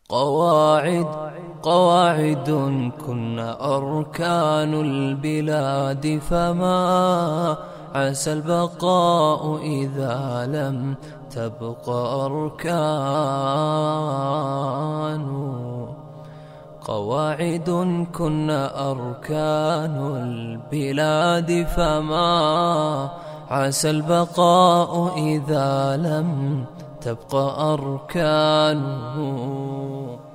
قواعد قواعد كن أركان البلاد، فما عسى البقاء إذا لم تبق أركان. قواعد كن أركان البلاد، فما عسى البقاء إذا لم تبق أركانه.